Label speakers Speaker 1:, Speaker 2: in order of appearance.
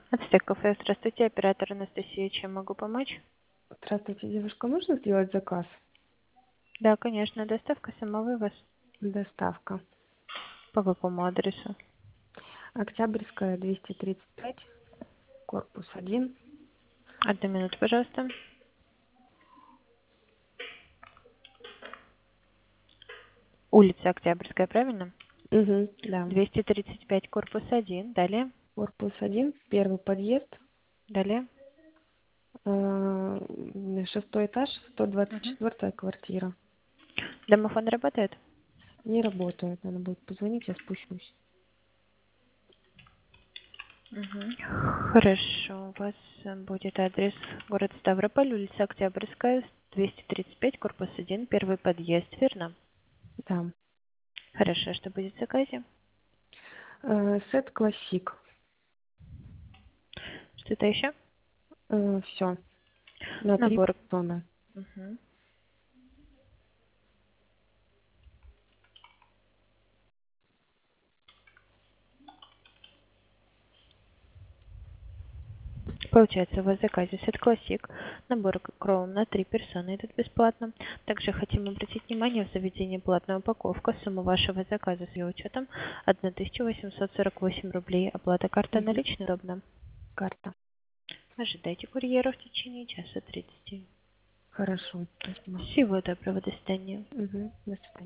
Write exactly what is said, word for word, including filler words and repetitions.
Speaker 1: Ацтек кафе. Здравствуйте, оператор Анастасия. Чем могу помочь?
Speaker 2: Здравствуйте, девушка, можно сделать заказ?
Speaker 1: Да, конечно. Доставка самовывоз.
Speaker 2: Доставка.
Speaker 1: По какому адресу?
Speaker 2: Октябрьская, двести тридцать пять, корпус один.
Speaker 1: Одну минуту, пожалуйста. Улица Октябрьская, правильно?
Speaker 2: Угу, да.
Speaker 1: двести тридцать пять, корпус один. Далее.
Speaker 2: Корпус один, первый подъезд,
Speaker 1: Далее.
Speaker 2: э, шестой этаж, сто двадцать
Speaker 1: Угу.
Speaker 2: четвёртая квартира.
Speaker 1: Домофон работает?
Speaker 2: Не работает, надо будет позвонить, я спущусь.
Speaker 1: Угу. Хорошо. У вас э, будет адрес город Ставрополь, улица Октябрьская, двести тридцать пять, корпус один, первый подъезд, верно?
Speaker 2: Да.
Speaker 1: Хорошо. Что будет в заказе?
Speaker 2: Э, сет классик.
Speaker 1: Что-то еще?
Speaker 2: Все. На три
Speaker 1: Набор.
Speaker 2: персоны.
Speaker 1: Угу. Получается, у вас в заказе сет классик, набор Chrome на три персоны, идет бесплатно. Также хотим обратить внимание, в заведении платная упаковка, сумма вашего заказа с ее учетом тысяча восемьсот сорок восемь рублей. Оплата карта
Speaker 2: Угу.
Speaker 1: наличной удобно.
Speaker 2: Карта.
Speaker 1: Ожидайте курьера в течение часа тридцати.
Speaker 2: Хорошо, спасибо.
Speaker 1: Всего доброго, до свидания.
Speaker 2: Угу. До свидания.